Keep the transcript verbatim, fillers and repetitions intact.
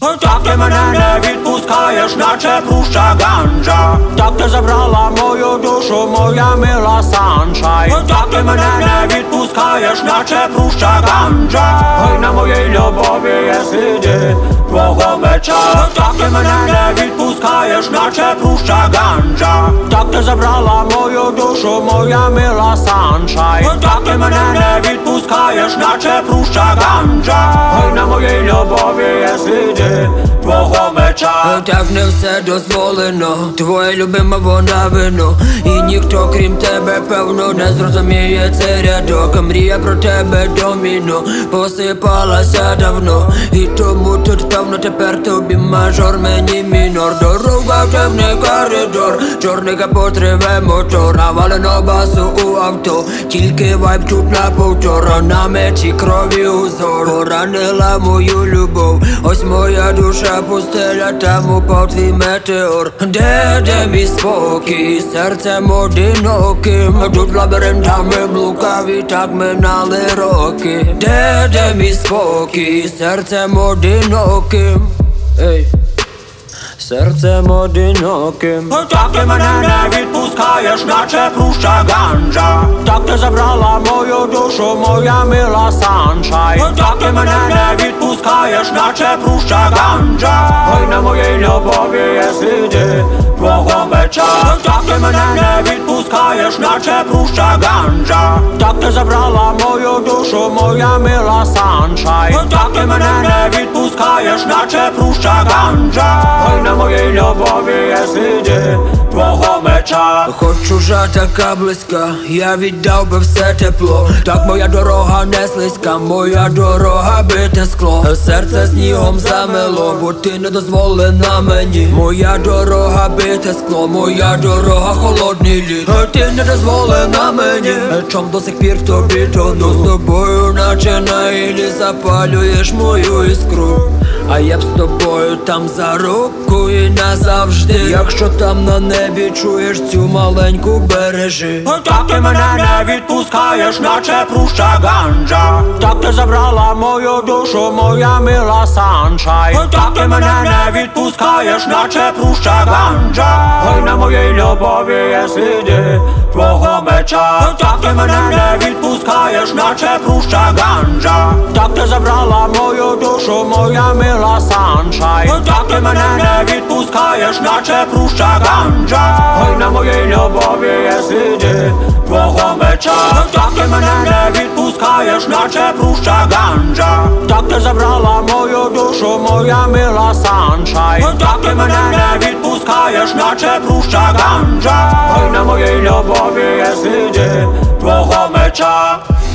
Так ти мене не відпускаєш, наче пруща ганджа. Так ти забрала мою душу, моя мила саншайн. Так ти мене не відпускаєш, наче пруща ганджа. Ой, на моїй любові є сліди твого меча. Так ти мене не відпускаєш, наче пруща ганджа. Так ти забрала мою душу, моя мила саншайн. Так ти мене не відпускаєш, наче пруща ганджа. Ой, на моїй любові є сліди твого меча. Так не все дозволено, твоя любима вона вино. І ніхто крім тебе, певно, не зрозуміє цей рядок. Мрія про тебе доміно посипалася давно. І тому тут певно тепер тобі мажор, мені мінор. Дорога в темний коридор, чорний капот реве мотор. Навалено басу у авто, тільки вайб тут на повтор. На мечі крові узор, поранила мою любов. Ось моя душа пустеля, там упав твій метеор. Де, де мій спокій, серцем одиноким. Тут лабіринтами блукаві, так минали роки. Де, де мій спокій, серцем одиноким. Ей, серцем одиноким. Так ти мене не відпускаєш, наче пруща ганджа. Так ти забрала мою душу, моя мила саншайн. Так ти мене не відпускаєш, наче пруща ганджа. Ой, на моїй любові є сліди твого меча. Так ти мене не відпускаєш, наче пруща ганджа. Так ти забрала мою душу, моя мила саншайн. Так ти мене не відпускаєш, наче пруща ганджа. Ой, на моїй любові є сліди твого меча. Хоч чужа така близька, я віддав би все тепло. Так моя дорога не слизька, моя дорога бите скло. Серце снігом замело, бо ти не дозволена мені. Моя дорога бите скло, моя дорога холодний лід. Ти не дозволена мені, чом до сих пір в тобі тону. З тобою наче на ілі запалюєш мою іскру. А я б з тобою там за руку і назавжди. Якщо там на небі чуєш цю маленьку бережи. Так ти мене не відпускаєш, наче пруща ганджа. Так ти забрала мою душу, моя мила саншайн. Так ти мене не відпускаєш, наче пруща ганджа. Ой, на моїй любові є сліди твого меча. Так ти мене не відпускаєш, наче пруща ганджа. Так ти забрала мою душу, моя мила саншайн. Так ти мене не відпускаєш, наче пруща ганджа. Ой, на моїй любові є сліди твого меча. Так ти мене не відпускаєш, наче пруща ганджа. Так ти забрала мою душу, моя мила саншайн. Так ти мене не відпускаєш, наче пруща ганджа. Ой, на моїй любові є сліди твого меча.